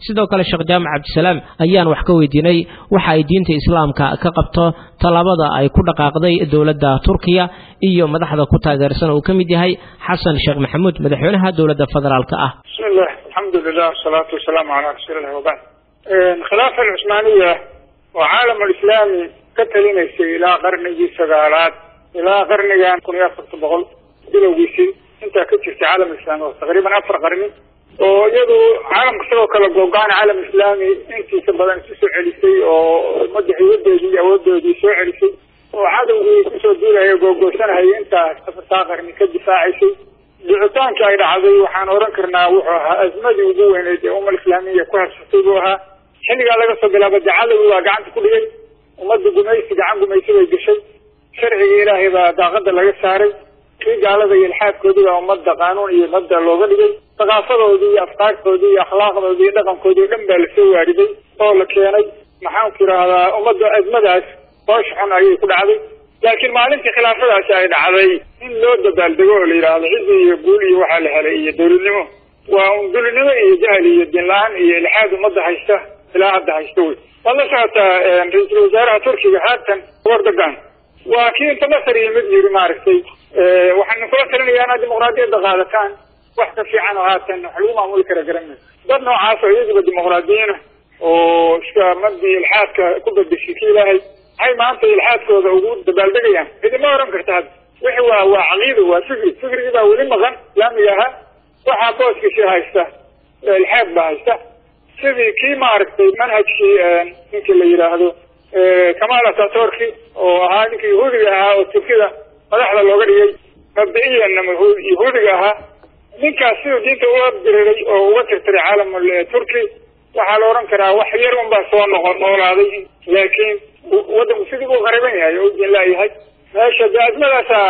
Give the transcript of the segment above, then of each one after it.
sidoo kale Sheekh Jaamac Cabdisalaam ayaan wax ka weydiinay waxa ay diinta islaamka ka qabto talabada ay ku dhaqaaqday dawladda Turkiga iyo madaxda ku taageersan oo kamid yahay Xasan Sheekh Maxamuud madaxweynaha dawladda federaalka ah. Bismillah, alhamdulillah, salatu wassalamu ala rasulillah wa ba'd. Khilaafa al-Uthmaniyya wa aalam al-islami katalineysay ilaa qarnigii 9aad ilaa qarnigan 1400 bilowgiisii inta ka jirtay caalam islaami oo taqriiban 4 qarni oo iyadu caalamka sidoo kale go'aan caalam islaami intiisa badan soo celisay oo madaxweynadeedii awoodoodii soo celisay oo cadawgii ku soo duulay go'goosanahay inta 4 qarni ka difaacisay ducitaanka ay dhacday waxaan oran karnaa wuxuu ahaa azmadii ugu weyneyd ee ummadda islaamiga ku harsatay buu ahaa xilliga laga soo bilaabay dacaladu waa gacanta ku dhigay ummadda gumaysi gacan gumaysi bay gashay sharciga ilaahay baa daaqada laga saaray kii gaalada iyo ilxaadkoodii baa ummadda qaanuun iyo mabda looga dhigay thaqaafadoodii iyo afkaartoodii iyo akhlaaqdoodii iyo dhaqankoodii dhan baa lasoo waariday oo la keenay maxaan ku yidhaahdaa ummadda azmadaas hoosh xun ayay ku dhacday laakiin maalintii khilaafadaasi ay dhacday in loo dabaaldego oo la yidhaahdo cizi iyo guul iyo waxaa la helay iyo dawladnimo waa un dulinimo iyo jahli iyo dinla-aan iyo ilxaad ummadda haysta ilaa hadda haysta wey waad la socotaa ra-iisul wasaaraha Turkiga haatan Erdogan waa kii inta Masar yimid yiri maaragtay waxaan kula talinayaa inaad dimuqraadiyadda qaadataan wax ka fiican oo haatan wax lagu maamuli kara garanay dad noocaas oo iyaguba dimuqraadiyiin oo iska mabdi ilxaadka ku bedeshay kii ilaahay hay maanta ilxaadkooda ugu dabaaldegayaan idima oran karta hadda wixii waa caqiido waa fikrigii baa weli maqan islaamiga ahaa waxaa booskiisii haysta ilxaad baa haysta sidii kii maaragtay manhajkii ninkii la yidhaahdo Kemal Atatürk oo ahaa ninkii yahuudiga ahaa oo Turkida madaxda looga dhigay mabdi'iyan yahuudiga ahaa ninkaas siduu diinta uga diray oo uga tirtiray caalamul Turki waxaa la oran karaa wax yar un baa soo noolaaday laakiin waddanku sidii uu qariban yahay oo diin laayahay meesha azmadaasaa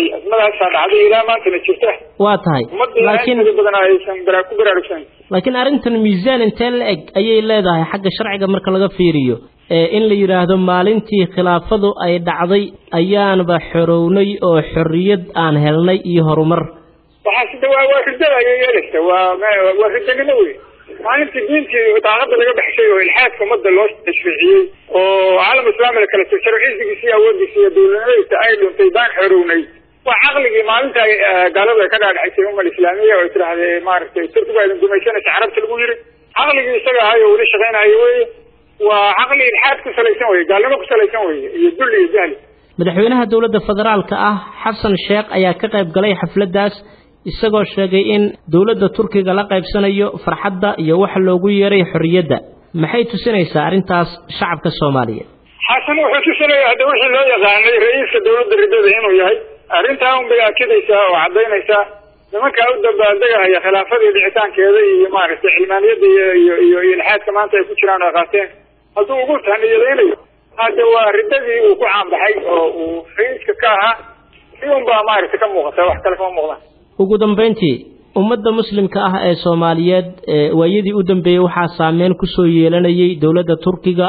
dhacday ilaa maantana jirta waa tahay laakiin badan aysan ku baraarugsan laakiin arrintan miisaan intee la eg ayay leedahay xagga sharciga marka laga fiiriyo in la yiraahdo maalintii khilaafadu ay dhacday ayaanba xorownay oo xorriyad aan helnay iyo horumar waxa sida waa ridada ay yeelaysa waa ridada wey maalintii diintii daaqada laga baxshay oo ilxaadka ummadda loo tashriiciyey oo caalam islaami kala sharciisiisa awoodiisa iyo dawladnimadiisa ay dhuntay baan xorownay waa caqligii maalinta gaalada ka dhaadhaxay ummadda islaamiga oo tiraahday maaragtay Turkiga ay gumaysanaysa carabta lagu yiri caqligii isaga ahay oo wali shaqeynayo wey waa caqli ilxaad ku salaysan wey gaalnimo ku salaysan wey iyo dulli iyo jahli madaxweynaha dawladda federaalka ah Xasan Sheekh ayaa ka qayb galay xafladaas isagoo sheegay in dawladda Turkiga la qaybsanayo farxadda iyo wax loogu yeeray xorriyadda maxay tusinaysaa arintaas shacabka Soomaaliyeed Xasan wuxuu tusinayaa hada wixii loo yaqaanay ra'iiska dawladda ridada inuu yahay arintaa un bay akidaysaa oo cadaynaysaa nimanka u dabaaldegaya khilaafadii dhicitaankeeda iyo maaragtay cilmaaniyadda iyo ilxaadka maanta ay ku jiraan oo qaateen hadduu ugu tahniyadeynayo hadda waa ridadii uu ku caanbaxay oo uu ra'iiska ka ahaa si un baa maaragtay ka muuqata wax kale kama muuqdaan ugu dambeyntii ummadda muslimka ah ee Soomaaliyeed waayadii u dambeeyay waxa saameyn ku soo yeelanayay dawladda Turkiga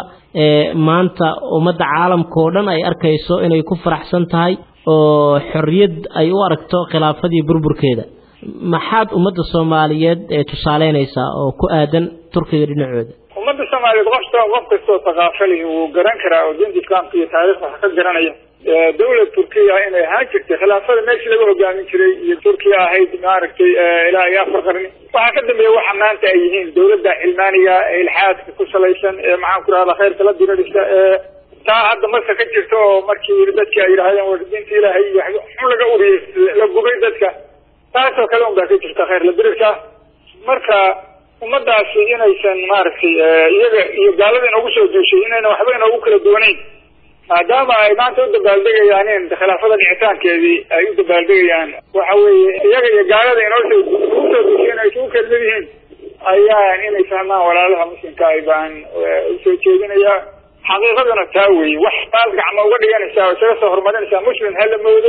maanta ummadda caalamka oo dhan ay arkayso inay ku faraxsan tahay oo xorriyad ay u aragto khilaafadii burburkeeda maxaad ummadda Soomaaliyeed tusaaleynaysaa oo ku aadan Turkiga dhinacooda ummadda Soomaaliyeed qof kastoo thaqaafali uu garan karaa oo diinta islaamka iyo taariikhda ka garanaya dawladda Turkiga inay ahaan jirtay khilaafada meeshii laga hogaamin jiray iyo Turkiga ahayd maaragtay ilaa 4 qarni waxa ka dambeeyay waxa maanta ay yihiin dawladda cilmaaniga ee ilxaadka ku salaysan ee maxaan ku raada khayrka la diradisa taa hadda marka ka jirto oo markii dadka ay yiraahdeen war diinta ilaahay iyo xun laga uriyay la gubay dadka taasoo kale un baa ka jirta khayr la diradisa marka ummadaasi inaysan maaragtay iyaga iyo gaalada inoogu soo duushay inayna waxba inoogu kala duwanayn maadaama ay maanta u dabaaldegayaan in khilaafada dhicitaankeedii ay u dabaaldegayaan waxa weeye iyaga iyo gaalada inoo soo duushay inay isugu kala mid yihiin ayaan inay fahmaan walaalaha muslimka ay baan usoo jeedinayaa xaqiiqadana taa weeye wax taas gacmo uga dhiganaysaa oo isaga soo horumarinaysaa muslim hala moodo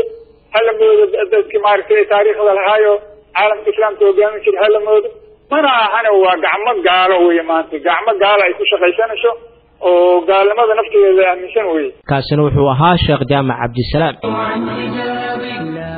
dadkii maaragtay taariikhda lahaayo caalamka islaamka hogaamin jiray hala moodo mana ahana waa gacmo gaalo weeye maanta gacmo gaalo ay ku shaqaysanayso oo gaalnimada nafteeda aaminsan weeye kaasina wuxuu ahaa Sheekh Jaamac Cabdisalaam